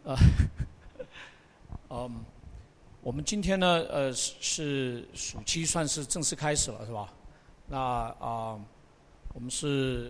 我们今天呢，是暑期算是正式开始了，是吧？那我们是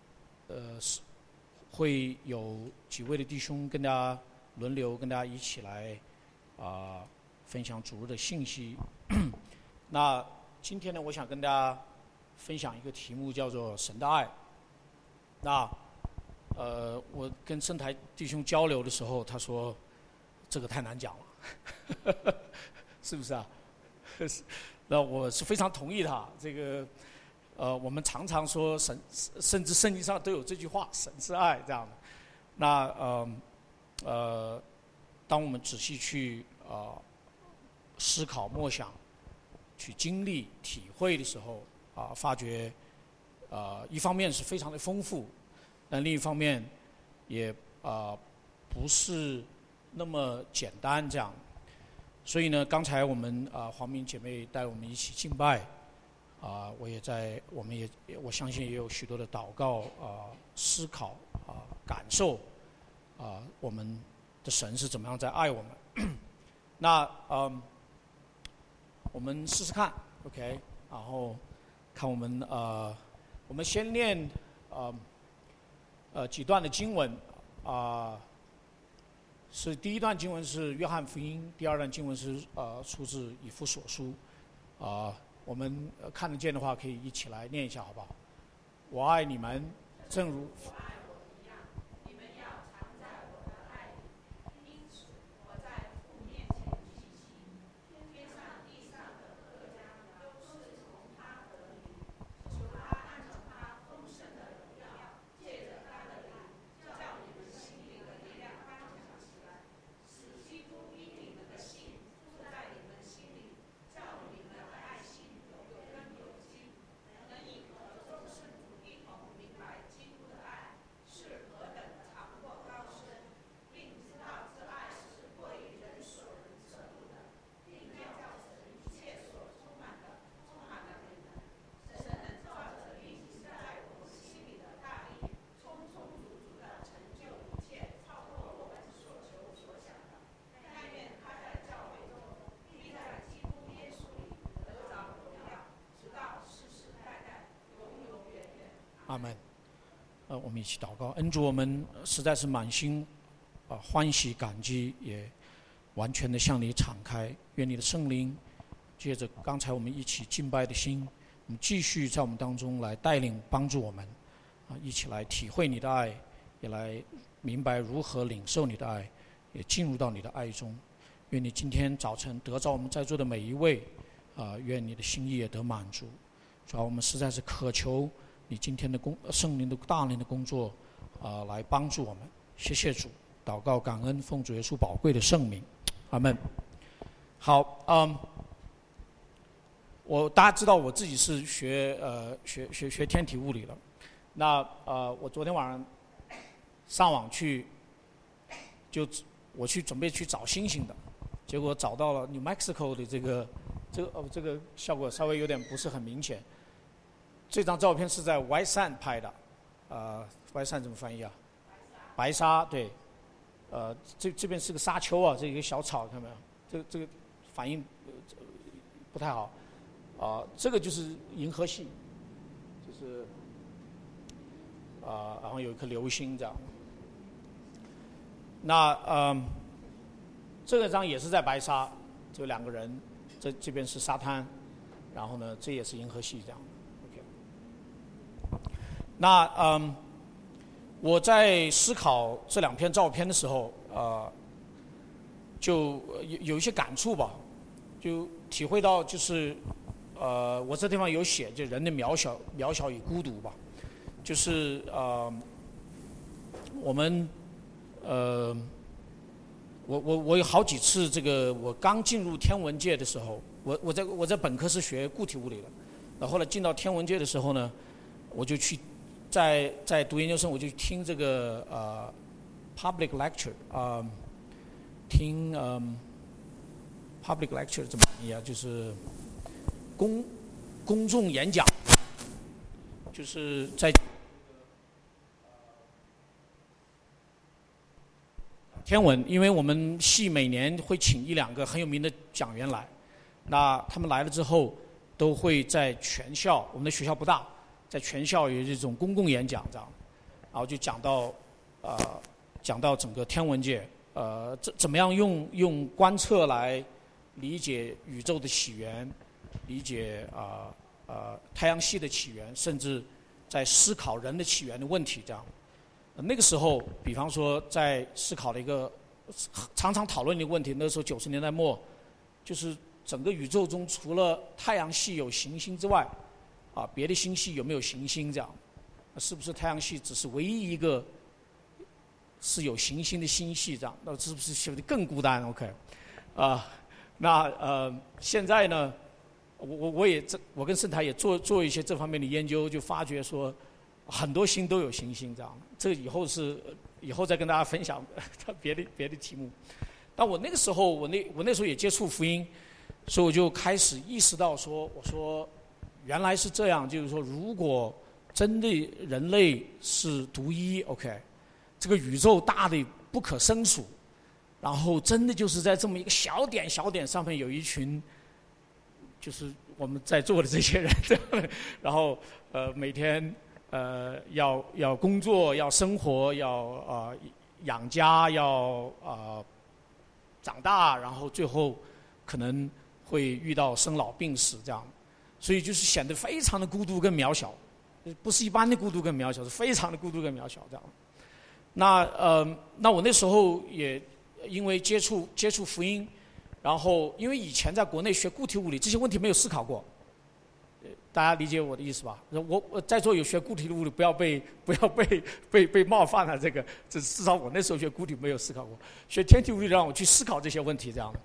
会有几位的弟兄跟大家轮流跟大家一起来分享主日的信息。那今天呢，我想跟大家分享一个题目，叫做神的爱。那我跟圣台弟兄交流的时候，他说这个太难讲了，是不是啊？那我是非常同意他这个。我们常常说神，甚至圣经上都有这句话“神是爱”这样的。那当我们仔细去思考、默想、去经历、体会的时候，发觉一方面是非常的丰富，但另一方面也不是那么简单这样。所以呢，刚才我们黄明姐妹带我们一起敬拜。我相信也有许多的祷告思考感受我们的神是怎么样在爱我们。那我们试试看 ，OK， 然后看我们先念几段的经文是第一段经文是约翰福音，第二段经文是出自以弗所书我们看得见的话，可以一起来念一下，好不好？我爱你们，正如我爱我一样，你们要常在我的爱里。因此，我在父面前祈求，天上地上的各家都是从他而来，求他按照他丰盛的荣耀，借着他的灵，叫你们心里的力量刚强起来，使基督因你们的信住在你们心里，叫你们的爱心有根有基，能以和众圣徒一同明白基督的爱是何等长阔高深，并知道这爱是过于人所能测度的，并要叫神一切所充满了你们。神能照着运行在我们心里的大力，充充足足的成就一切，超过我们所求所想的。但愿他在教会中，必在基督耶稣里得着荣耀，直到世世代代，永永远远。 阿们。我们一起祷告，恩主，我们实在是满心欢喜感激，也完全的向你敞开。愿你的圣灵借着刚才我们一起敬拜的心，我们继续在我们当中来带领帮助我们一起来体会你的爱，也来明白如何领受你的爱，也进入到你的爱中。愿你今天早晨得着我们在座的每一位愿你的心意也得满足。主要我们实在是渴求你今天的圣灵的大能的工作来帮助我们。谢谢主，祷告感恩，奉主耶稣宝贵的圣名，阿们。好，大家知道我自己是学天体物理的。那我昨天晚上上网去，我去准备去找星星的，结果找到了 New Mexico 的这个效果稍微有点不是很明显。这张照片是在 White Sand 拍的，White Sand 怎么翻译啊？白沙，对，这边是个沙丘啊，这一个小草，看到没有？这个反应不太好，这个就是银河系，就是然后有一颗流星这样。那这个张也是在白沙，就两个人，这边是沙滩，然后呢，这也是银河系这样。那我在思考这两篇照片的时候，就有一些感触吧，就体会到就是我这地方有写，就人的渺小与孤独吧，就是我们我有好几次这个我刚进入天文界的时候，我在本科是学固体物理的，然后后来进到天文界的时候呢，我就去。在读研究生，我就听这个public lecture 听public lecture 怎么翻译啊？就是公众演讲，就是在天文，因为我们系每年会请一两个很有名的讲员来，那他们来了之后，都会在全校，我们的学校不大，在全校有这种公共演讲这样，然后就讲到整个天文界，怎么样用观测来理解宇宙的起源，理解太阳系的起源，甚至在思考人的起源的问题这样。那个时候，比方说在思考的一个常常讨论的一个问题，那时候90年代末，就是整个宇宙中除了太阳系有行星之外，别的星系有没有行星这样？是不是太阳系只是唯一一个是有行星的星系这样？那是不是显得更孤单 ？OK， 现在呢，我跟圣台也做一些这方面的研究，就发觉说很多星都有行星这样。这个以后再跟大家分享别的题目。但我那个时候，我那时候也接触福音，所以我就开始意识到说，我说原来是这样，就是说如果真的人类是独一 ，OK， 这个宇宙大的不可胜数，然后真的就是在这么一个小点上面有一群，就是我们在座的这些人，然后每天要工作，要生活，要养家，要长大，然后最后可能会遇到生老病死这样，所以就是显得非常的孤独跟渺小，不是一般的孤独跟渺小，是非常的孤独跟渺小这样。那我那时候也因为接触福音，然后因为以前在国内学固体物理，这些问题没有思考过，大家理解我的意思吧？我在座有学固体物理，不要被冒犯了。这至少我那时候学固体没有思考过，学天体物理让我去思考这些问题这样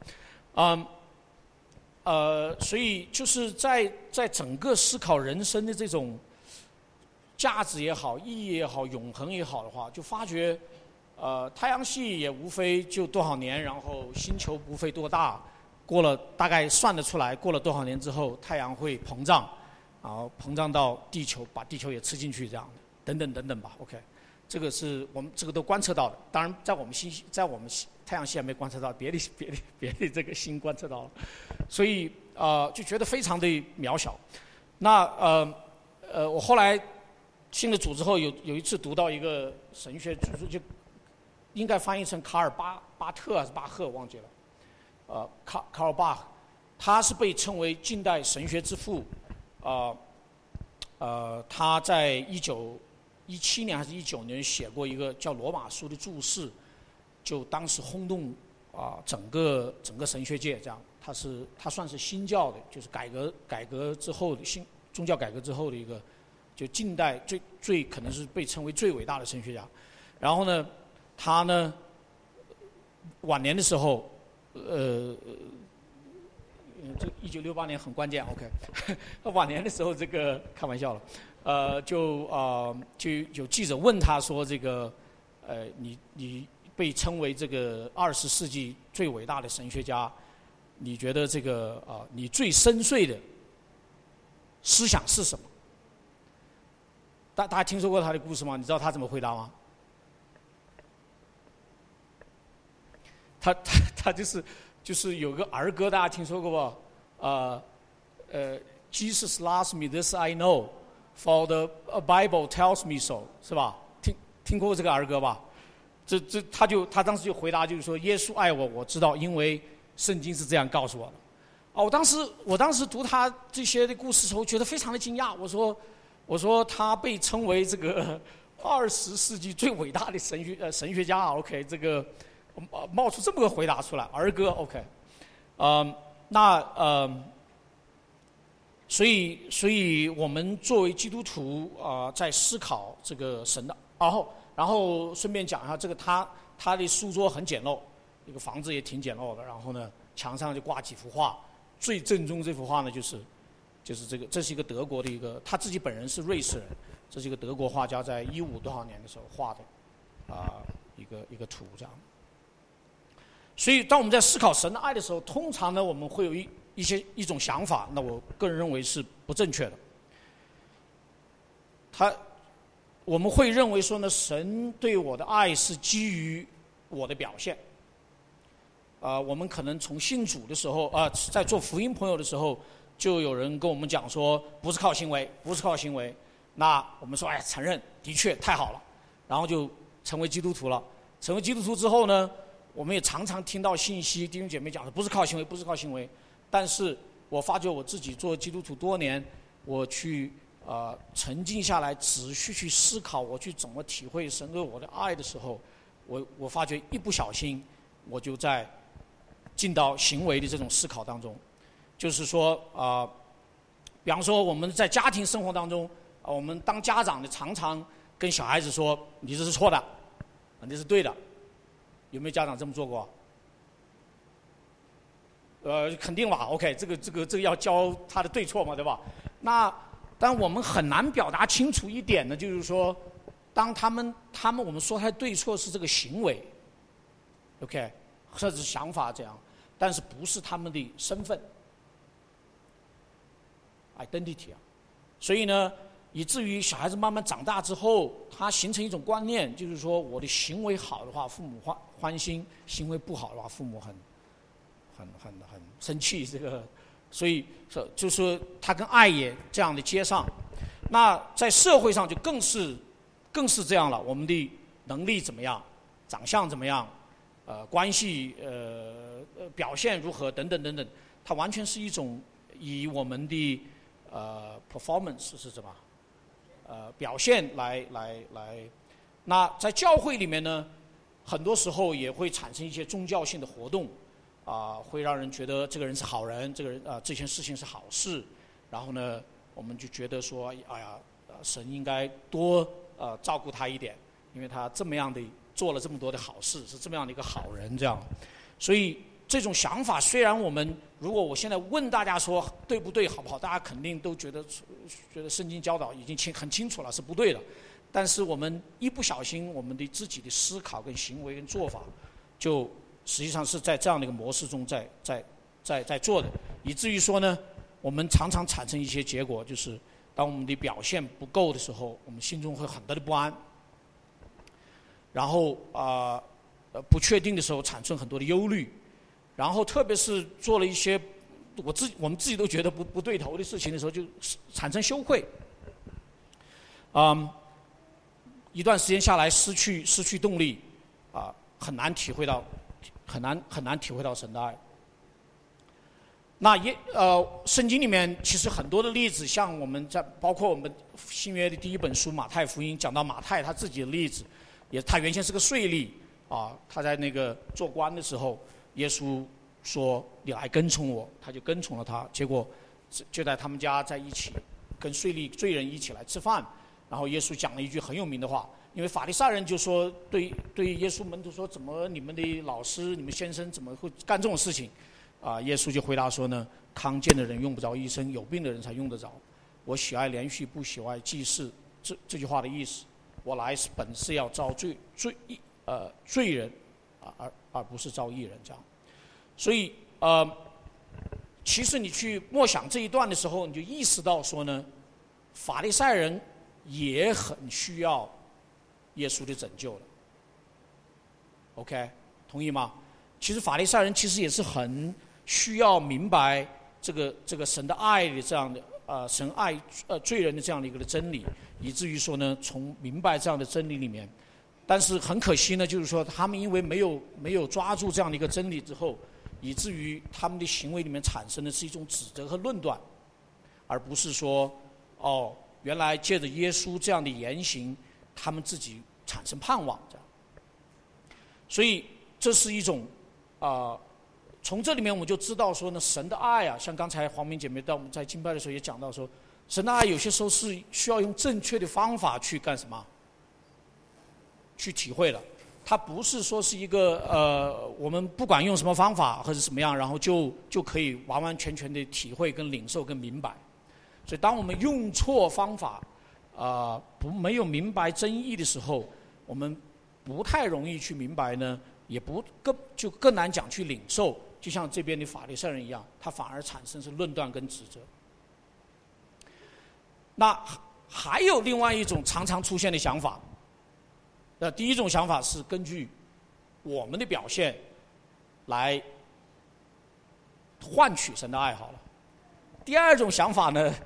的。所以就是在整个思考人生的这种价值也好、意义也好、永恒也好的话，就发觉太阳系也无非就多少年，然后星球无非多大，过了大概算得出来，过了多少年之后，太阳会膨胀。然后膨胀到地球，把地球也吃进去，这样的，等等吧。OK， 这个是我们这个都观测到的。当然，在我们太阳系还没观测到，别的这个星观测到了，所以就觉得非常的渺小。那我后来信了主之后，有一次读到一个神学，就应该翻译成卡尔巴特还是巴赫，忘记了。卡尔巴赫，他是被称为近代神学之父。他在1917年还是19年写过一个叫《罗马书》的注释，就当时轰动整个神学界这样。他算是新教的，就是改革之后的新宗教改革之后的一个，就近代最可能是被称为最伟大的神学家。然后呢，他呢晚年的时候，这1968年很关键 ，OK。他晚年的时候，这个开玩笑了，就有记者问他说：“这个，你被称为这个20世纪最伟大的神学家，你觉得这个你最深邃的思想是什么？”大家听说过他的故事吗？你知道他怎么回答吗？他就是有个儿歌，大家听说过吧？Jesus loves me, this I know, for the Bible tells me so， 是吧？听过这个儿歌吧？他当时就回答，就是说耶稣爱我，我知道，因为圣经是这样告诉我的。我当时读他这些的故事的时候，觉得非常的惊讶。我说他被称为这个20世纪最伟大的神学家 ，OK， 这个。冒出这么个回答出来，儿歌 OK， 所以我们作为基督徒在思考这个神的，然后顺便讲一下这个他的书桌很简陋，一个房子也挺简陋的，然后呢墙上就挂几幅画，最正宗这幅画呢就是这个，这是一个德国的一个，他自己本人是瑞士人，这是一个德国画家在15多少年的时候画的一个图这样。所以，当我们在思考神的爱的时候，通常呢，我们会有一种想法，那我个人认为是不正确的。我们会认为说呢，神对我的爱是基于我的表现。我们可能从信主的时候，在做福音朋友的时候，就有人跟我们讲说，不是靠行为，不是靠行为。那我们说，承认，的确太好了，然后就成为基督徒了。成为基督徒之后呢，我们也常常听到信息，弟兄姐妹讲的不是靠行为，不是靠行为。但是我发觉我自己做基督徒多年，我去沉静下来，仔细去思考，我去怎么体会神对我的爱的时候，我发觉一不小心，我就在进到行为的这种思考当中。就是说比方说我们在家庭生活当中，我们当家长的常常跟小孩子说，你这是错的，你是对的。有没有家长这么做过？肯定吧 ，OK， 这个要教他的对错嘛，对吧？但我们很难表达清楚一点呢，就是说，当他们我们说他的对错是这个行为 ，OK， 甚至想法这样，但是不是他们的身份 ，identity 啊。所以呢，以至于小孩子慢慢长大之后，他形成一种观念，就是说，我的行为好的话，父母欢心；行为不好的话，父母很生气。这个，所以就是说，他跟爱也这样的接上。那在社会上就更是这样了。我们的能力怎么样，长相怎么样，关系表现如何等等等等，它完全是一种以我们的performance 是什么？表现来。那在教会里面呢，很多时候也会产生一些宗教性的活动，会让人觉得这个人是好人，这个人这件事情是好事，然后呢，我们就觉得说，哎呀，神应该多照顾他一点，因为他这么样的做了这么多的好事，是这么样的一个好人，这样。所以这种想法，虽然如果我现在问大家说对不对，好不好，大家肯定都觉得圣经教导已经很清楚了，是不对的。但是我们一不小心，我们的自己的思考跟行为跟做法，就实际上是在这样的一个模式中在做的，以至于说呢，我们常常产生一些结果，就是当我们的表现不够的时候，我们心中会很大的不安，然后不确定的时候产生很多的忧虑，然后特别是做了一些我们自己都觉得不对头的事情的时候，就产生羞愧。一段时间下来，失去动力，很难体会到神的爱。那圣经里面其实很多的例子，像包括我们新约的第一本书《马太福音》，讲到马太他自己的例子，他原先是个税吏他在那个做官的时候，耶稣说你来跟从我，他就跟从了他，结果就在他们家在一起跟罪人一起来吃饭。然后耶稣讲了一句很有名的话，因为法利赛人就说对耶稣门徒说，怎么你们的老师、你们先生怎么会干这种事情？耶稣就回答说呢，康健的人用不着医生，有病的人才用得着。我喜爱连续，不喜爱祭祀。这句话的意思，我来本是要招罪人，而不是招义人，这样。所以其实你去默想这一段的时候，你就意识到说呢，法利赛人也很需要耶稣的拯救了。OK， 同意吗？其实法利赛人其实也是很需要明白这个神的爱的这样的神爱罪人的这样的一个的真理，以至于说呢，从明白这样的真理里面，但是很可惜呢，就是说他们因为没有抓住这样的一个真理之后，以至于他们的行为里面产生的是一种指责和论断，而不是说原来借着耶稣这样的言行，他们自己产生盼望，这样。所以这是一种从这里面我们就知道说呢，神的爱像刚才黄明姐妹我们在敬拜的时候也讲到说，神的爱有些时候是需要用正确的方法去干什么，去体会的。它不是说是一个我们不管用什么方法或者什么样，然后就可以完完全全的体会跟领受跟明白。所以当我们用错方法没有明白真意的时候，我们不太容易去明白呢，也就更难讲去领受。就像这边的法利赛人一样，他反而产生是论断跟指责。那还有另外一种常常出现的想法，第一种想法是根据我们的表现来换取神的爱好了。第二种想法呢，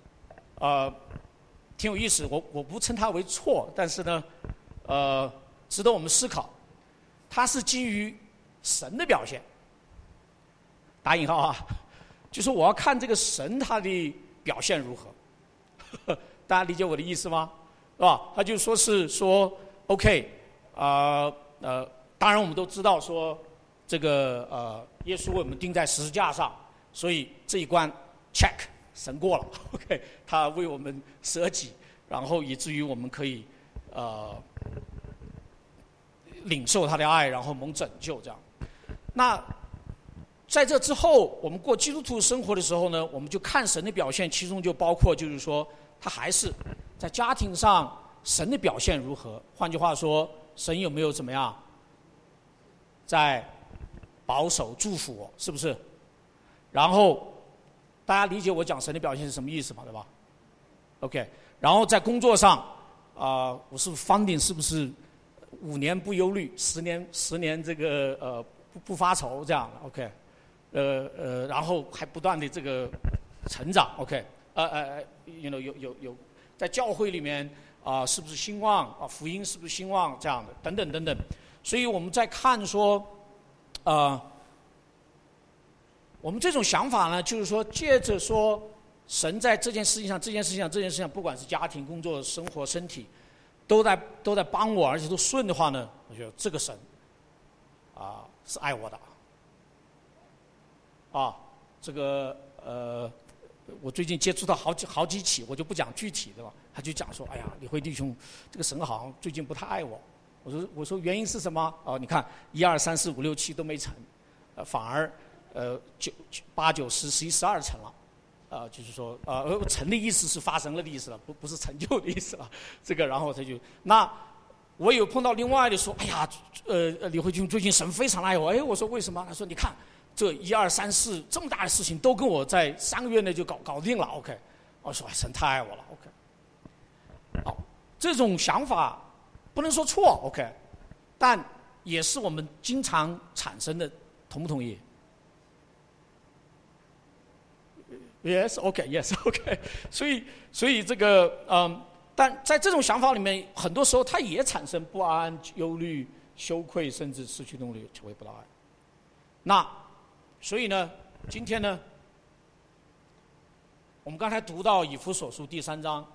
挺有意思，我不称它为错，但是呢，值得我们思考。它是基于神的表现，打引号啊，就是我要看这个神他的表现如何。大家理解我的意思吗？是吧？他就说是说 OK， 当然我们都知道说这个耶稣为我们钉在十字架上，所以这一关 check 神过了 ，OK， 他为我们舍己，然后以至于我们可以领受他的爱，然后蒙拯救这样。那在这之后，我们过基督徒生活的时候呢，我们就看神的表现，其中就包括就是说，他还是在家庭上神的表现如何？换句话说，神有没有怎么样在保守祝福我，是不是？然后大家理解我讲神的表现是什么意思嘛，对吧 ？OK， 然后在工作上我是funding是不是5年不忧虑，10年这个不发愁这样 OK， 然后还不断的这个成长 OK， 有在教会里面是不是兴旺福音是不是兴旺这样的等等等等，所以我们在看说我们这种想法呢，就是说借着说神在这件事情上，不管是家庭、工作、生活、身体，都在帮我，而且都顺的话呢，我觉得这个神是爱我的这个我最近接触到好几起，我就不讲具体的了。他就讲说，哎呀，李辉弟兄，这个神好像最近不太爱我。我说原因是什么？你看1、2、3、4、5、6、7都没成，反而8、9、10、11、12成了。就是说成的意思是发生了的意思了，不是成就的意思了。这个然后他就那我有碰到另外的说，哎呀，李辉君最近神非常爱我。我说为什么？他说你看这1、2、3、4这么大的事情都跟我在3个月内就搞定了 OK。我说神太爱我了 OK。好，这种想法不能说错 OK， 但也是我们经常产生的，同不同意？Yes, OK, Yes, OK。所以这个但在这种想法里面，很多时候它也产生不安、忧虑、羞愧，甚至失去动力，体会不到爱。那所以呢，今天呢，我们刚才读到以弗所书第3章，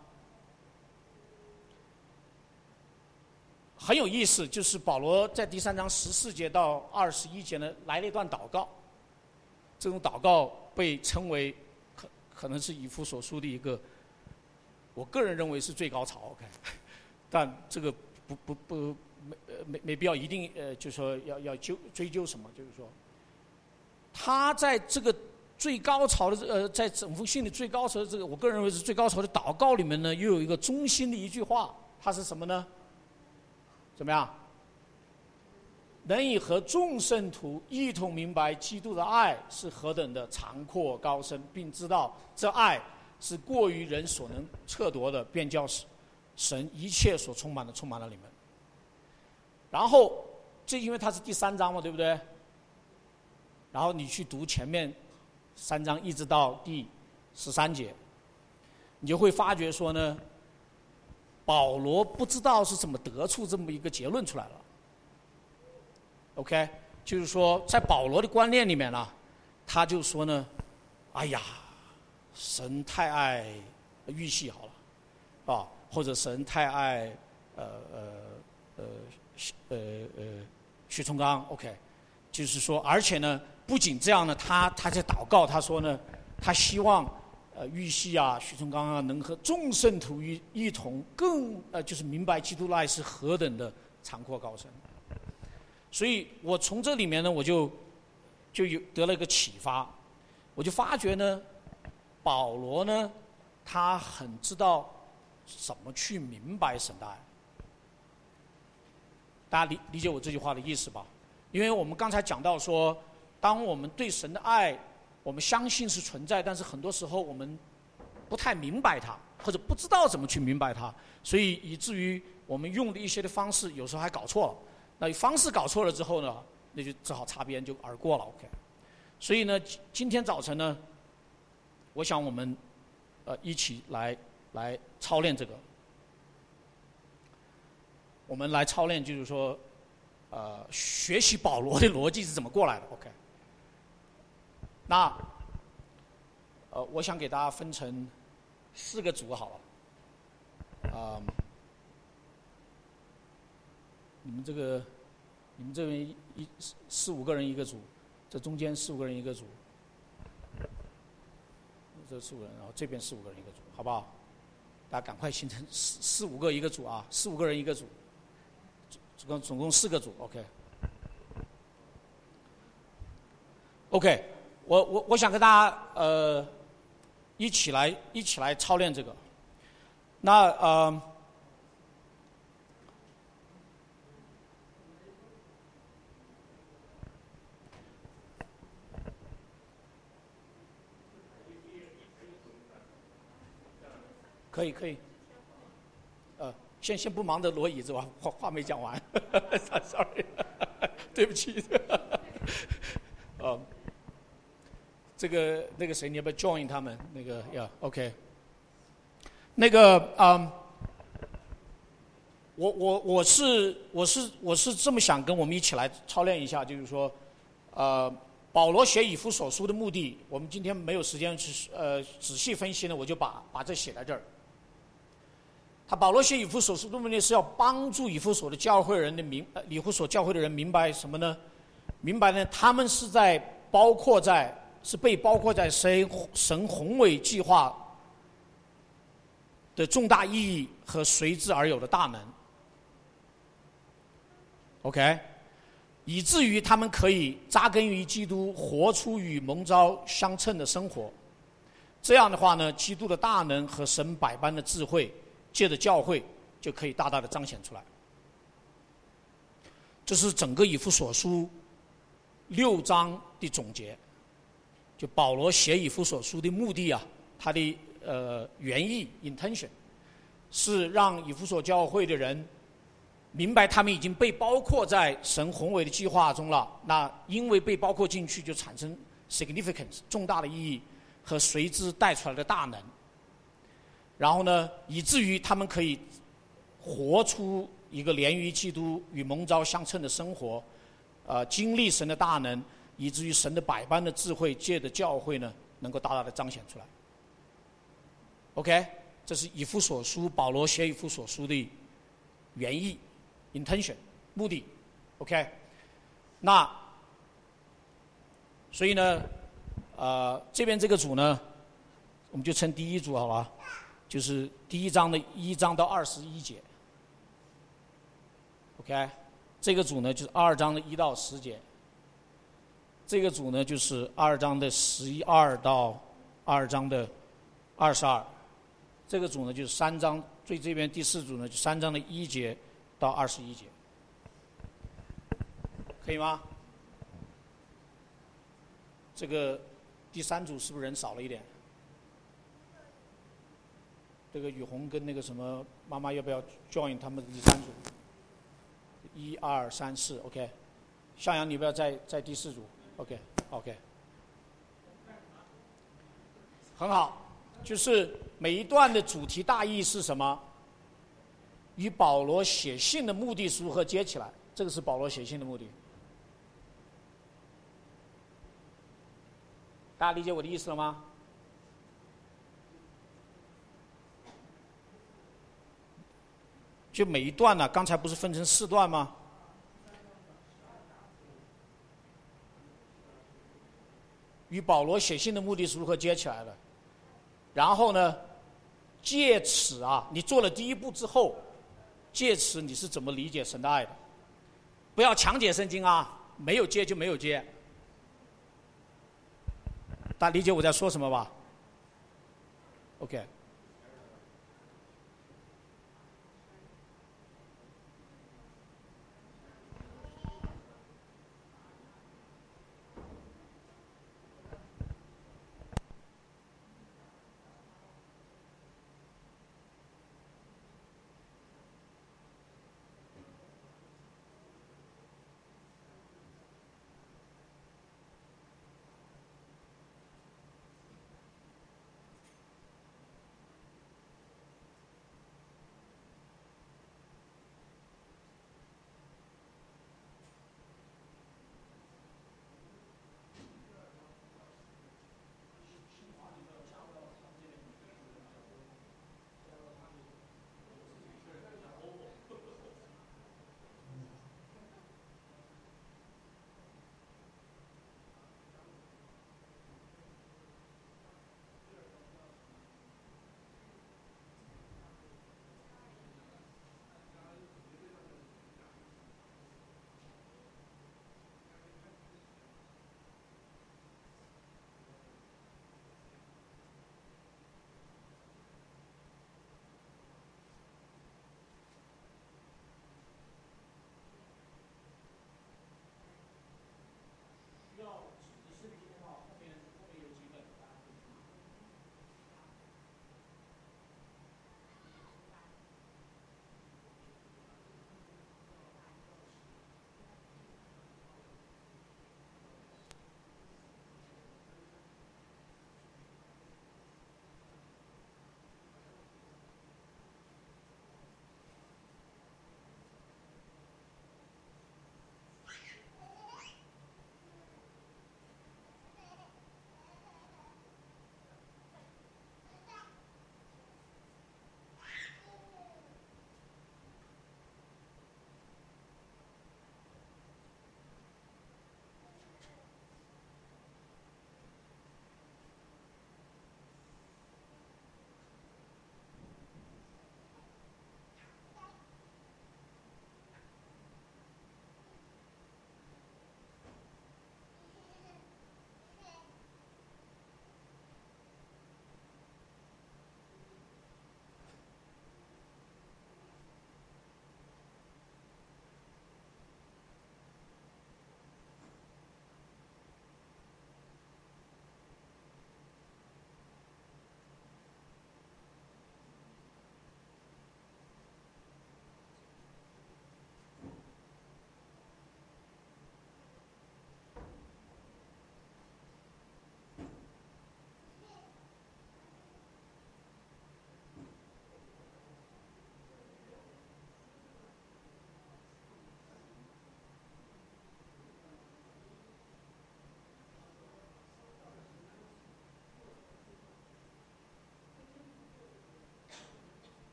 很有意思，就是保罗在第3章14节到21节呢，来了一段祷告。这种祷告被称为可能是以弗所书的一个，我个人认为是最高潮 OK， 但这个没必要一定就是说要追究什么，就是说，他在这个最高潮的在整封信的最高潮的这个，我个人认为是最高潮的祷告里面呢，又有一个中心的一句话，它是什么呢？怎么样？能以和众圣徒一同明白基督的爱是何等的长阔高深，并知道这爱是过于人所能测度的，便叫神一切所充满了你们。然后这因为它是第3章嘛，对不对？然后你去读前面3章一直到第13节，你就会发觉说呢，保罗不知道是怎么得出这么一个结论出来了。OK， 就是说，在保罗的观念里面呢，他就说呢，哎呀，神太爱玉系好了，或者神太爱许崇刚 OK， 就是说，而且呢，不仅这样呢，他在祷告，他说呢，他希望玉系许崇刚能和众圣徒一同更就是明白基督的爱是何等的长阔高深。所以我从这里面呢，我就有得了一个启发，我就发觉呢，保罗呢，他很知道怎么去明白神的爱。大家理解我这句话的意思吧？因为我们刚才讲到说，当我们对神的爱，我们相信是存在，但是很多时候我们不太明白它，或者不知道怎么去明白它，所以以至于我们用的一些的方式，有时候还搞错了。 那方式搞错了之后呢，那就只好擦边就而过了。OK， 所以呢，今天早晨呢，我想我们一起来操练这个。我们来操练，就是说，学习保罗的逻辑是怎么过来的。OK， 那我想给大家分成4个组好了。你们这边4、5个人一个组，这中间4、5个人一个组，这4、5个人，然后这边4、5个人一个组，好不好？大家赶快形成4、5个一个组啊，4、5个人一个组，总共4个组。OK， 我想跟大家一起来操练这个。那可以，先不忙着挪椅子吧，话没讲完，sorry， 对不起。那个谁，你要不要 join 他们？那个OK。那个我是这么想跟我们一起来操练一下，就是说，保罗写以弗所书的目的，我们今天没有时间去仔细分析呢，我就把这写在这儿。保罗写以弗所书的目的是要帮助以弗所的教会人的以弗所教会的人明白什么呢？明白呢，他们是被包括在神宏伟计划的重大意义和随之而有的大能。OK， 以至于他们可以扎根于基督，活出与蒙召相称的生活。这样的话呢，基督的大能和神百般的智慧，借着教会就可以大大的彰显出来。这是整个以弗所书6章的总结。就保罗写以弗所书的目的啊，他的原意 intention 是让以弗所教会的人明白他们已经被包括在神宏伟的计划中了。那因为被包括进去，就产生 significance 重大的意义和随之带出来的大能。然后呢，以至于他们可以活出一个连于基督与蒙召相称的生活，经历神的大能，以至于神的百般的智慧借着教会呢，能够大大的彰显出来。OK， 这是以弗所书保罗写以弗所书的原意 intention 目的。OK， 那所以呢，这边这个组呢，我们就称第一组好吧，就是第1章的1章到21节。OK， 这个组呢就是2章的1到10节。这个组呢就是2章的12到2章的22。这个组呢就是3章，最这边第4组呢就3章的1节到21节，可以吗？这个第3组是不是人少了一点？这个雨红跟那个什么妈妈要不要 join 他们的第3组？1、2、3、4 ，OK。向阳，你不要在第4组 ，OK， 很好。就是每一段的主题大意是什么？与保罗写信的目的是如何接起来？这个是保罗写信的目的。大家理解我的意思了吗？就每一段呢，刚才不是分成4段吗？与保罗写信的目的是如何接起来的？然后呢，借此啊，你做了第1步之后，借此你是怎么理解神的爱的？不要强解圣经啊，没有接就没有接。大家理解我在说什么吧 ？OK。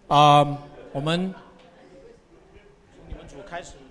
我们从你们组开始。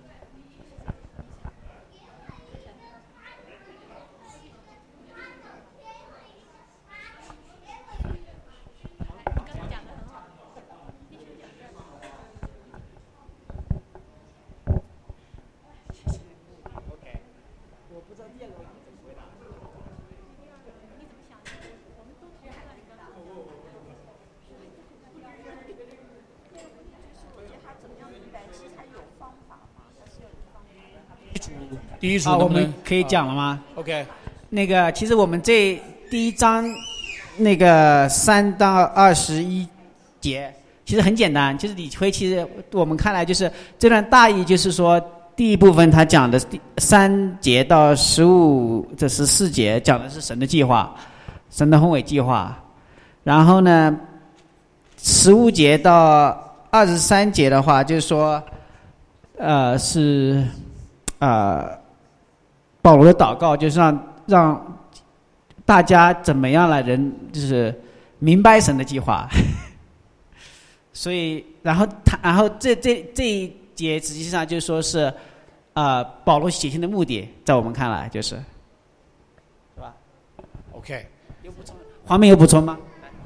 第一组能不能我们可以讲了吗 ？OK。 那个，其实我们这第一章那个3到21节，其实很简单。就是理会，其实我们看来就是这段大意，就是说第一部分他讲的3节到15这14节讲的是神的计划，神的宏伟计划。然后呢，15节到23节的话，就是说，保罗的祷告就是让大家怎么样来就是明白神的计划。所以，然后这一节实际上就说是保罗写信的目的，在我们看来就是，是吧 ？OK。 有补充？黄明有补充吗？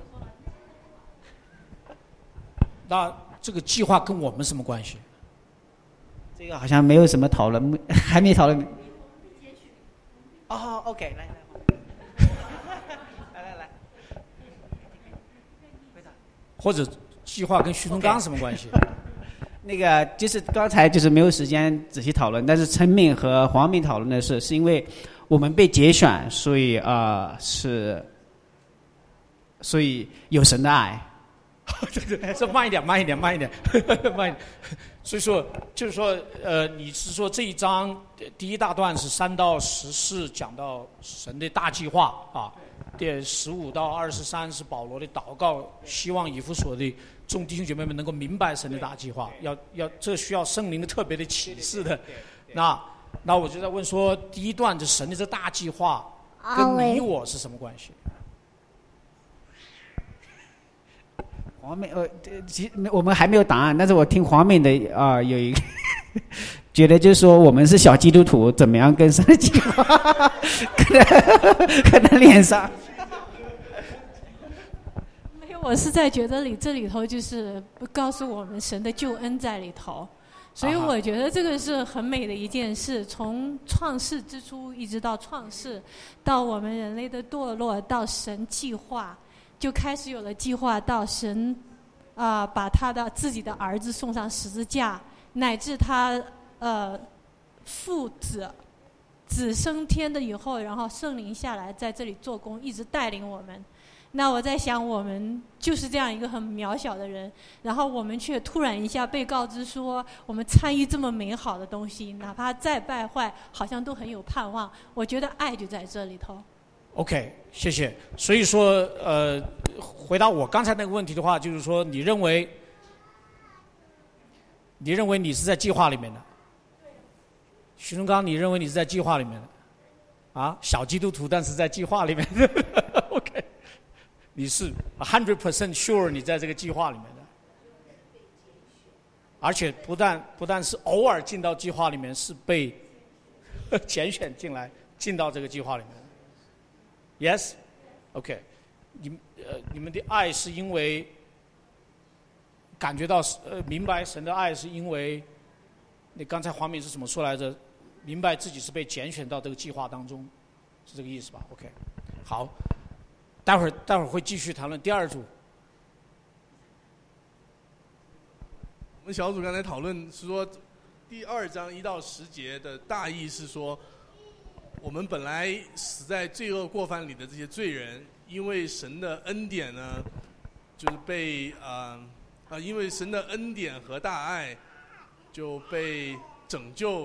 那这个计划跟我们什么关系？ 这个好像没有什么讨论，还没讨论。OK， 来， 或者计划跟徐宗刚什么关系？ 那个就是刚才就是没有时间仔细讨论，但是陈敏和黄敏讨论的是因为我们被节选，所以所以有神的爱。 对，这慢一点。所以说，就是说，你是说这一章第一大段是3到14讲到神的大计划啊，第15到23是保罗的祷告，希望以弗所的众弟兄姐妹们能够明白神的大计划，这需要圣灵的特别的启示的。那我就在问说，第一段这神的这大计划跟你我是什么关系？ 黄美其实我们还没有答案，但是我听黄美的有一个觉得就是说我们是小基督徒，怎么样跟神的计划可能连上。 没有，我是在觉得这里头就是告诉我们神的救恩在里头，所以我觉得这个是很美的一件事。从创世之初一直到创世，到我们人类的堕落，到神计划。就开始有了计划，到神把他的自己的儿子送上十字架，乃至他父子升天的以后，然后圣灵下来在这里做工，一直带领我们。那我在想，我们就是这样一个很渺小的人，然后我们却突然一下被告知说，我们参与这么美好的东西，哪怕再败坏，好像都很有盼望。我觉得爱就在这里头。 OK， 谢谢。所以说，回答我刚才那个问题的话，就是说，你认为你是在计划里面的？徐忠刚，你认为你是在计划里面的？小基督徒，但是在计划里面的。OK， 你是 100% sure 你在这个计划里面的，而且不但是偶尔进到计划里面，是被拣选进到这个计划里面。Yes， OK， 你们的爱是因为感觉到明白神的爱，是因为你刚才黄敏是怎么说来着？明白自己是被拣选到这个计划当中，是这个意思吧 ？OK， 好，待会儿会继续谈论第二组。 我们小组刚才讨论是说，第2章1到10节的大意是说，我们本来死在罪恶过犯里的这些罪人，因为神的恩典呢，就是被因为神的恩典和大爱，就被拯救，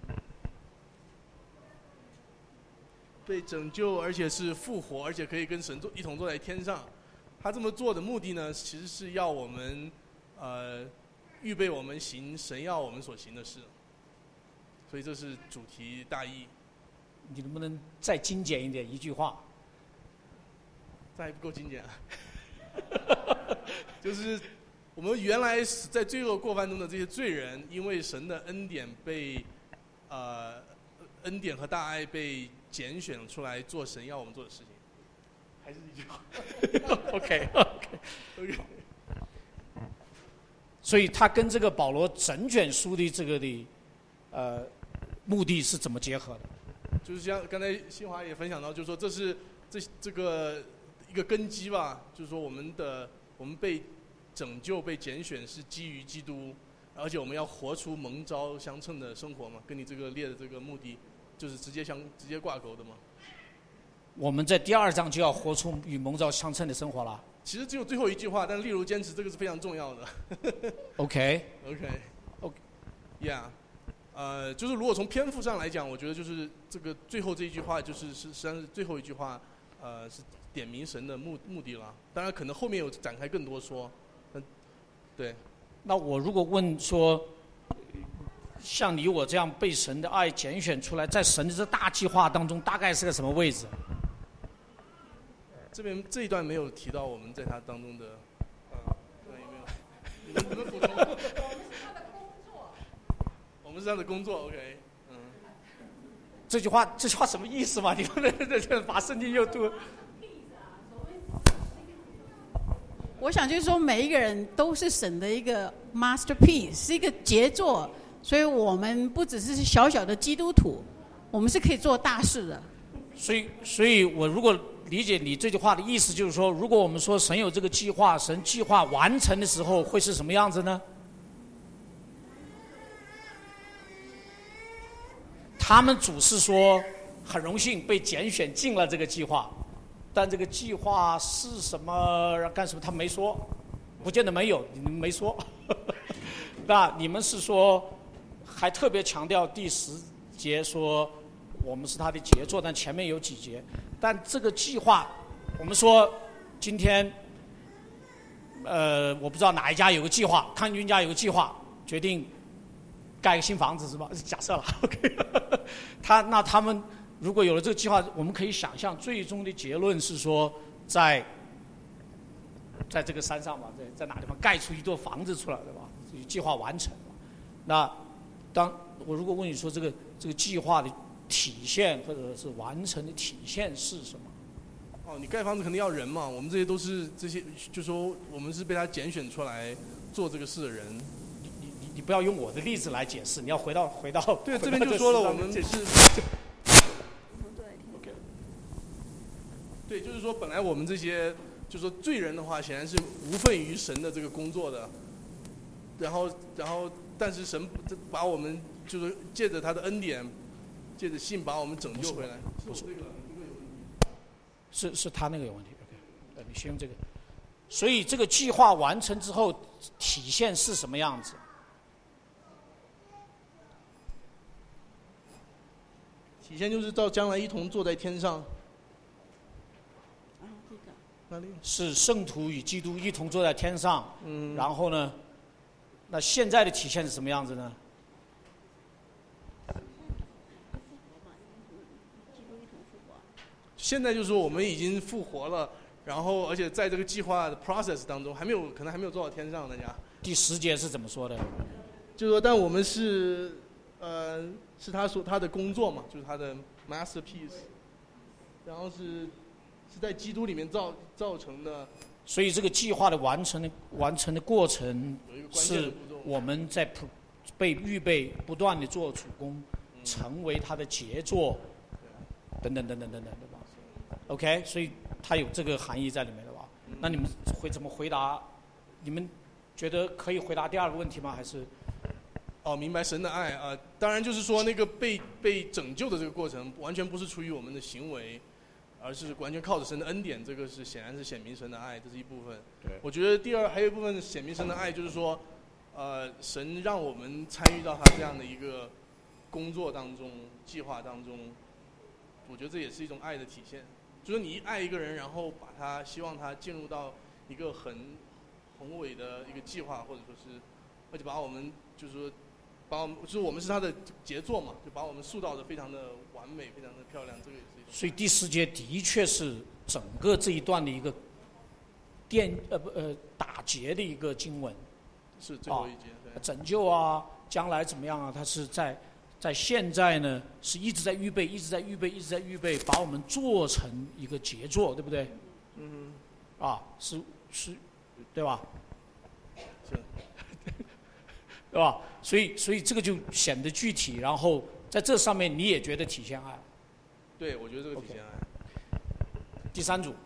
而且是复活，而且可以跟神一同坐在天上。他这么做的目的呢，其实是要我们预备我们行神要我们所行的事。所以这是主题大意。 你能不能再精简一点一句话？ 这还不够精简啊。就是我们原来死在罪恶过犯中的这些罪人，因为神的恩典被恩典和大爱被拣选出来做神要我们做的事情。还是一句话。 OK。所以他跟这个保罗整卷书的这个的目的是怎么结合的？ 就是像刚才新华也分享到，就是说这是这个一个根基吧，就是说我们被拯救被拣选是基于基督，而且我们要活出蒙召相称的生活嘛，跟你这个列的这个目的就是直接挂钩的嘛。 我们在第2章就要活出与蒙召相称的生活了。 其实只有最后一句话，但例如坚持这个是非常重要的。 OK， yeah， 就是如果从篇幅上来讲，我觉得就是这个最后这一句话实际上是最后一句话，是点明神的目的了。当然可能后面有展开更多说，对。 那我如果问说，像你我这样被神的爱拣选出来，在神的这大计划当中，大概是个什么位置？ 这一段没有提到我们在他当中的，对，没有。你们补充。我们是他的工作 ，OK， 这句话什么意思嘛？你们把圣经又读。 我想就是说，每一个人都是神的一个 masterpiece， 是一个杰作，所以我们不只是小小的基督徒，我们是可以做大事的。 所以我如果理解你这句话的意思，就是说，如果我们说神有这个计划，神计划完成的时候会是什么样子呢？他们主是说很荣幸被拣选进了这个计划，但这个计划是什么干什么他没说，不见得没有，你们没说。那你们是说还特别强调第10节说我们是他的杰作，但前面有几节，但这个计划我们说今天我不知道哪一家有个计划，康军家有个计划，决定盖个新房子是吧？假设了 ，OK。他们如果有了这个计划，我们可以想象最终的结论是说，在这个山上吧，在哪地方盖出一座房子出来，对吧？计划完成了。那当我如果问你说这个计划的体现或者是完成的体现是什么？ 哦，你盖房子肯定要人嘛，我们这些都是这些，就说我们是被他拣选出来做这个事的人。 你不要用我的例子来解释，你要回到。 对，这边就说了，我们是。OK。对，就是说，本来我们这些，就是说罪人的话，显然是无份于神的这个工作的。然后，但是神把我们就是借着他的恩典，借着信把我们拯救回来。 不是这个，是他那个有问题。OK， 你先用这个。所以这个计划完成之后，体现是什么样子？ 体现就是到将来一同坐在天上。哪里？ 是圣徒与基督一同坐在天上。 嗯。 然后呢？那现在的体现是什么样子呢？ 现在就是说我们已经复活了，然后而且在这个计划的 process 当中，可能还没有坐到天上，大家。 第10节是怎么说的？ 就是说，但我们是他的工作嘛，就是他的 masterpiece， 然后是在基督里面造成的。 所以这个计划的完成的过程，是我们在被预备，不断的做主工，成为他的杰作，等等，对吧 ？OK， 所以它有这个含义在里面的吧？那你们会怎么回答？你们觉得可以回答第2个问题吗？还是？ 哦，明白神的爱啊，当然就是说那个被拯救的这个过程，完全不是出于我们的行为。而是完全靠着神的恩典，这个是显然是显明神的爱，这是一部分。 对。 我觉得还有一部分显明神的爱，就是说，神让我们参与到他这样的一个工作当中、计划当中，我觉得这也是一种爱的体现。就是你爱一个人，然后希望他进入到一个很宏伟的一个计划，或者说是，而且把我们就是说，就是我们是他的杰作嘛，就把我们塑造的非常的完美，非常的漂亮，这个也是。 所以第10节的确是整个这一段的一个打结的一个经文， 是最后一节，对， 拯救啊，将来怎么样啊？它是在现在呢，是一直在预备，一直在预备，一直在预备，把我们做成一个杰作，对不对？ 嗯是，对吧？ 是， 对吧？所以这个就显得具体，然后在这上面你也觉得体现爱。 对，我觉得这个体现爱。 第三组，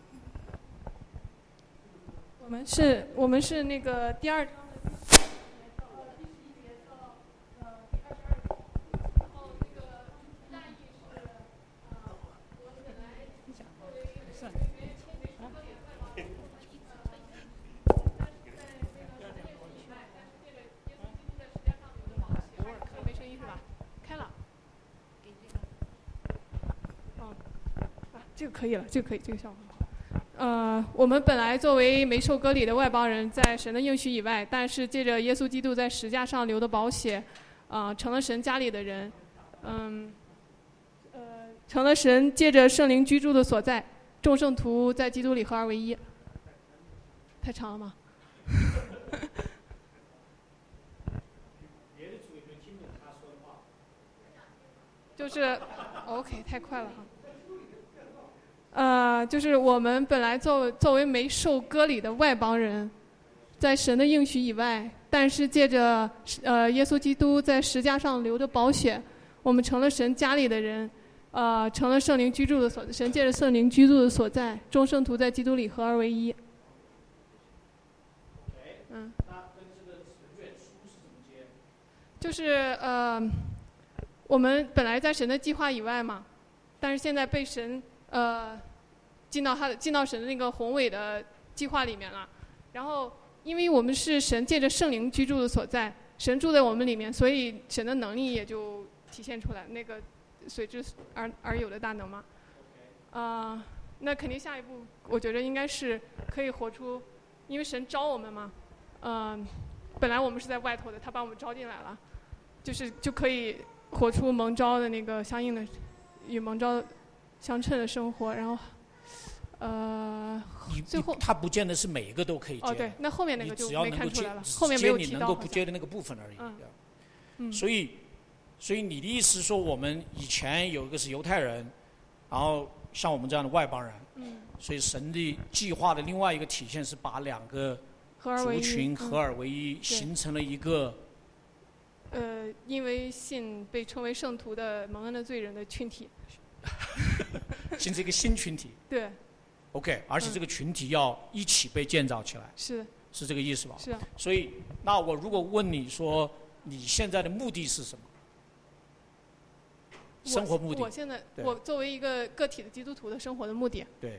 我们是那个第二章的第11节到第22节，然后那个大意是我本来作为一个没受割礼的外邦人，但是在那个神的应许以外，但是借着耶稣基督在十字架上流的宝血，没声音是吧？开了，给这个，这个可以了，这个可以，这个效果。我们本来作为没受割礼的外邦人，在神的应许以外，但是借着耶稣基督在十架上流的宝血，成了神家里的人，成了神借着圣灵居住的所在，众圣徒在基督里合而为一。太长了吗？就是 OK， 太快了哈。就是我们本来作为没受割礼的外邦人，在神的应许以外，但是借着耶稣基督在十架上流的宝血，我们成了神家里的人，成了圣灵居住的神借着圣灵居住的所在，众圣徒在基督里合而为一。就是我们本来在神的计划以外嘛，但是现在被神进到神的那个宏伟的计划里面了。然后因为我们是神借着圣灵居住的所在，神住在我们里面，所以神的能力也就体现出来，那个随之而有的大能嘛。那肯定下一步我觉得应该是可以活出，因为神招我们嘛，本来我们是在外头的，他把我们招进来了，就可以活出蒙召的那个相应的与蒙召相称的生活。然后最后他不见得是每一个都可以接。 对，那后面那个就没看出来了，后面没有提到。 你能够不接的那个部分而已。所以你的意思说，我们以前有一个是犹太人，然后像我们这样的外邦人，所以神的计划的另外一个体现是把两个族群合而为一，形成了一个因为信被称为圣徒的蒙恩的罪人的群体， 形成一个新群体。 对。 OK， 而且这个群体要一起被建造起来。 是这个意思吧？ 是。 所以，那我如果问你说，你现在的目的是什么？生活目的。 我作为一个个体的基督徒的生活的目的。 对。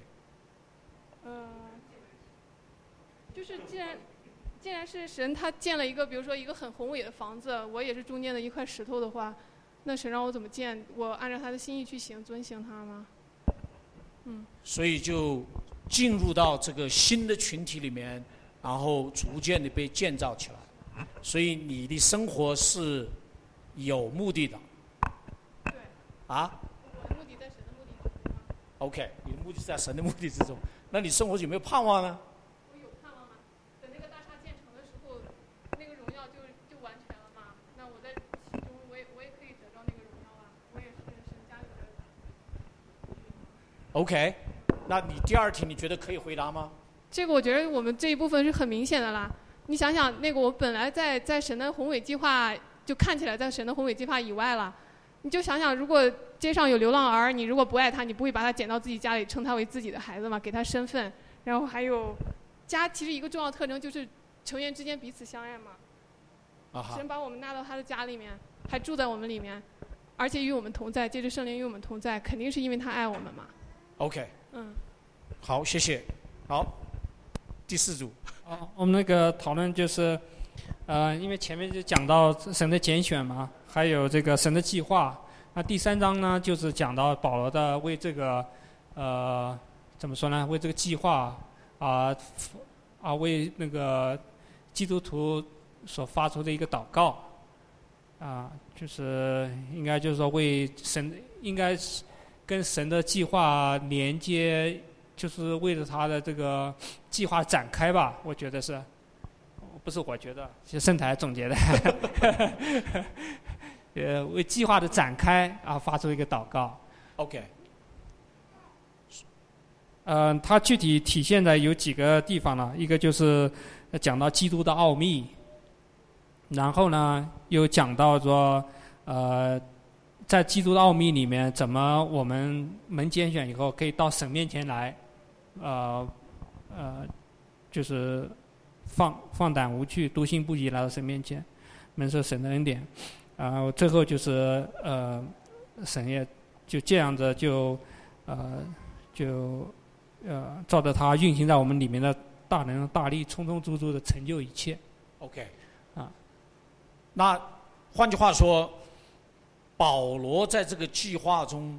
就是既然是神他建了一个，比如说一个很宏伟的房子，我也是中间的一块石头的话，那神让我怎么建？我按照他的心意去行，遵行他吗？ 所以就进入到这个新的群体里面，然后逐渐的被建造起来。所以你的生活是有目的的。 对。 我的目的在神的目的之中。 OK， 你的目的是在神的目的之中。那你生活有没有盼望呢？ 我有盼望吗？等那个大厦建成的时候，那个荣耀就完全了嘛。那我在其中，我也可以得到那个荣耀啊。我也是神家里的。 OK， 那你第二题你觉得可以回答吗？ 这个我觉得我们这一部分是很明显的啦。你想想，那个我本来在神的宏伟计划，就看起来在神的宏伟计划以外了。你就想想，如果街上有流浪儿，你如果不爱他，你不会把他捡到自己家里，称他为自己的孩子吗？给他身份，然后还有家，其实一个重要特征就是成员之间彼此相爱嘛。神把我们纳到他的家里面，还住在我们里面，而且与我们同在，借着圣灵与我们同在，肯定是因为他爱我们嘛。 OK， 好，谢谢。好，第四组。 我们那个讨论就是，因为前面就讲到神的拣选嘛，还有这个神的计划。那第3章呢，就是讲到保罗的为这个，怎么说呢？为这个计划为那个基督徒所发出的一个祷告，就是应该就是说为神，应该跟神的计划连接，就是为了他的这个计划展开吧，我觉得是。 不是我觉得，是圣台总结的。为计划的展开发出一个祷告。 OK。 它具体体现在有几个地方呢？一个就是讲到基督的奥秘，然后呢又讲到说，在基督的奥秘里面，怎么我们蒙拣选以后可以到神面前来，就是放胆无惧、独行不疑来到神面前，蒙受神的恩典。最后就是神也就这样子照着它运行在我们里面的大能大力，充充足足的成就一切。 OK。那换句话说，保罗在这个计划中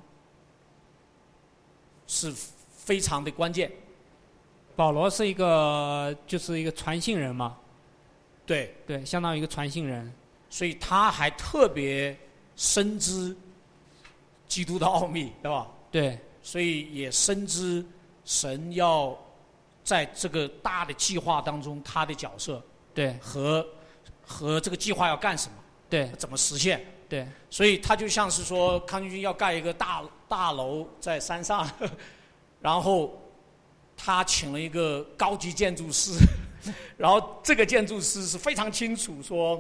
是非常的关键。 保罗是就是一个传信人嘛。 对， 相当于一个传信人。 所以他还特别深知基督的奥秘，对吧？ 对。 所以也深知神要在这个大的计划当中他的角色。 对。 和这个计划要干什么？ 对。 怎么实现？ 对。 所以他就像是说，康军要盖一个大楼在山上，然后他请了一个高级建筑师，然后这个建筑师是非常清楚说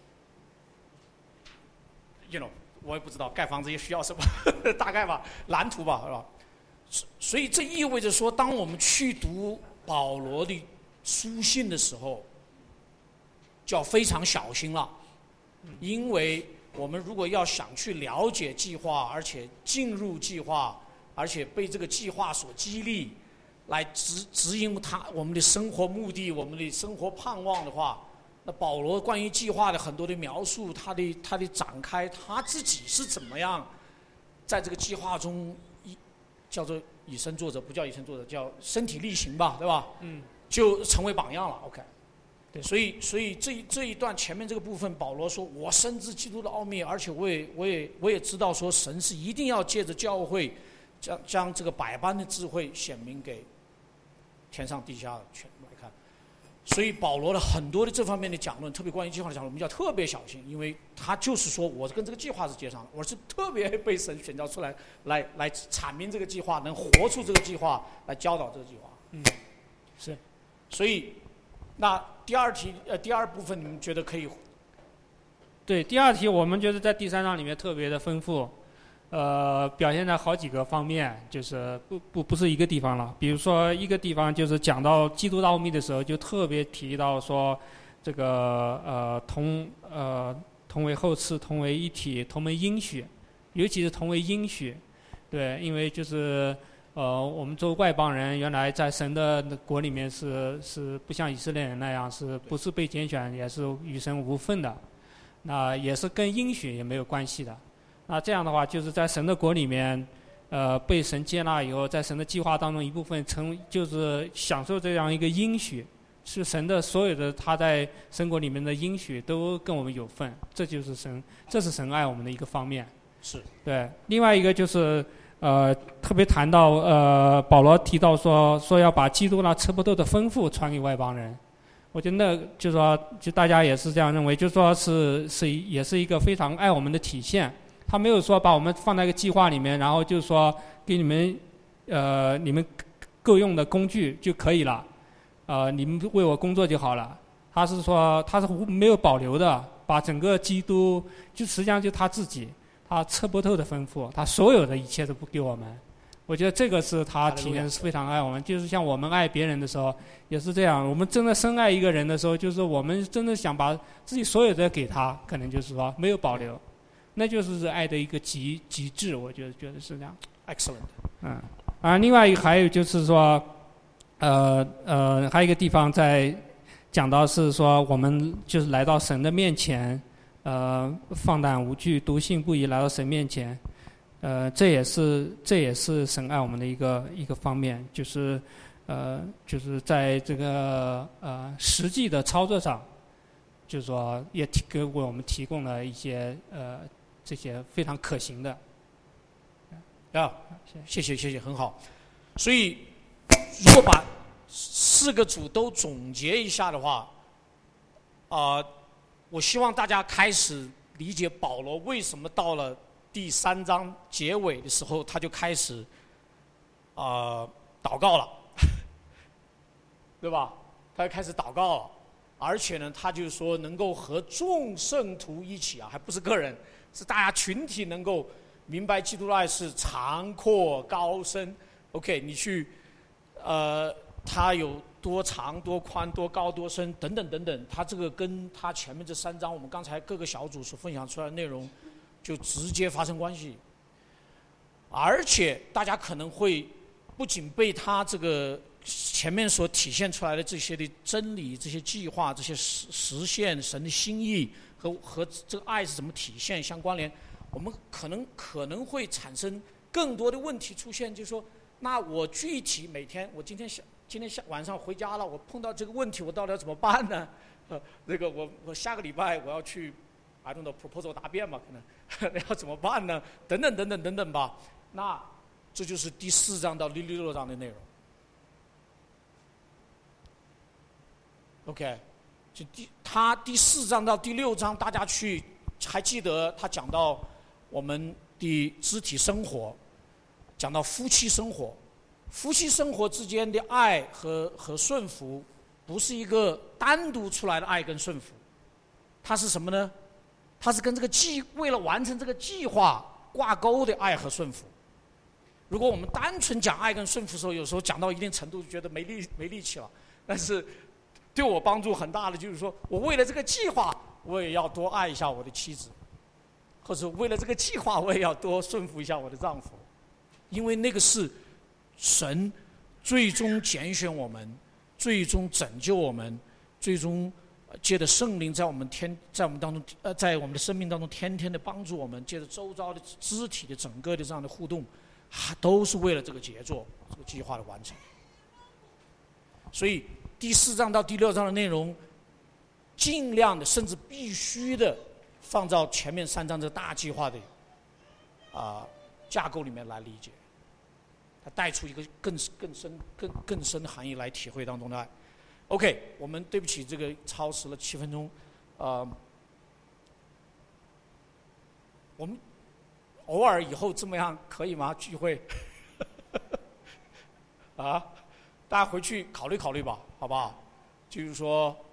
我也不知道盖房子也需要什么大概吧，蓝图吧，是吧？所以这意味着说，当我们去读保罗的书信的时候，就要非常小心了，因为我们如果要想去了解计划，而且进入计划，而且被这个计划所激励，来指引我们的生活目的、我们的生活盼望的话，那保罗关于计划的很多的描述，他的展开，他自己是怎么样在这个计划中叫做以身作则，不叫以身作则，叫身体力行吧，对吧？就成为榜样了。OK。对，所以这一段前面这个部分，保罗说：“我深知基督的奥秘，而且我也知道说，神是一定要借着教会，将这个百般的智慧显明给天上地下全来看。”所以保罗的很多的这方面的讲论，特别关于计划的讲论，我们要特别小心，因为他就是说我跟这个计划是接上的，我是特别被神选召出来阐明这个计划，能活出这个计划，来教导这个计划。 是。 所以，那第二部分你们觉得可以？ 对，第二题我们觉得在第3章里面特别的丰富，表现在好几个方面，就是不是一个地方了。比如说一个地方就是讲到基督的奥秘的时候，就特别提到说这个同为后嗣，同为一体，同为应许，尤其是同为应许。对，因为就是我们作为外邦人，原来在神的国里面是不像以色列人那样，是不是被拣选，也是与神无份的，那也是跟应许也没有关系的。那这样的话，就是在神的国里面，被神接纳以后，在神的计划当中一部分就是享受这样一个应许，是神的所有的他在神国里面的应许都跟我们有份，这是神爱我们的一个方面。 是。对。 另外一个就是特别谈到保罗提到说要把基督那测不透的丰富传给外邦人。我觉得那就是说，就大家也是这样认为，就是说也是一个非常爱我们的体现。他没有说把我们放在一个计划里面，然后就是说给你们够用的工具就可以了，你们为我工作就好了。他是说他是没有保留的，把整个基督就实际上就他自己，他测不透的丰富，他所有的一切都不给我们。我觉得这个是他体现是非常爱我们，就是像我们爱别人的时候也是这样。我们真的深爱一个人的时候，就是我们真的想把自己所有的给他，可能就是说没有保留，那就是爱的一个极致。我觉得是这样。 Excellent。 另外一个还有就是说，还有一个地方在讲到是说，我们就是来到神的面前，放胆无惧、笃信不疑来到神面前。这也是神爱我们的一个方面，就是在这个实际的操作上，就是说也给我们提供了一些这些非常可行的。 谢谢，很好。所以如果把4个组都总结一下的话， 我希望大家开始理解保罗为什么到了第3章结尾的时候，他就开始祷告了，对吧？他就开始祷告了，而且呢，他就说能够和众圣徒一起还不是个人，是大家群体能够明白基督的爱是长阔高深。OK， 你去他有多长多宽多高多深等等等等，他这个跟他前面这3章我们刚才各个小组所分享出来的内容就直接发生关系。而且大家可能会不仅被他这个前面所体现出来的这些的真理、这些计划、这些实现神的心意和这个爱是怎么体现相关联，我们可能会产生更多的问题出现，就是说，那我具体每天，我今天晚上回家了，我碰到这个问题，我到底要怎么办呢？那个我下个礼拜我要去 I don't know proposal 答辩嘛，可能那要怎么办呢？等等等等等等吧。那这就是第4章到第6章的内容。OK， 就他第4章到第6章，大家去还记得他讲到我们的肢体生活，讲到夫妻生活，夫妻生活之间的爱和顺服，不是一个单独出来的爱跟顺服，它是什么呢？它是跟这个为了完成这个计划挂钩的爱和顺服。如果我们单纯讲爱跟顺服的时候，有时候讲到一定程度就觉得没力气了，但是对我帮助很大的就是说，我为了这个计划，我也要多爱一下我的妻子，或者为了这个计划，我也要多顺服一下我的丈夫，因为那个是神最终拣选我们，最终拯救我们，最终借着圣灵在我们当中在我们的生命当中天天的帮助我们，借着周遭的肢体的整个的这样的互动，都是为了这个杰作，这个计划的完成。所以第4章到第6章的内容，尽量的甚至必须的放到前面3章这个大计划的架构里面来理解，它带出一个更深的含义来体会当中的爱。OK， 我们对不起，这个超时了7分钟，我们偶尔以后这么样可以吗？聚会大家回去考虑考虑吧，好不好？就是说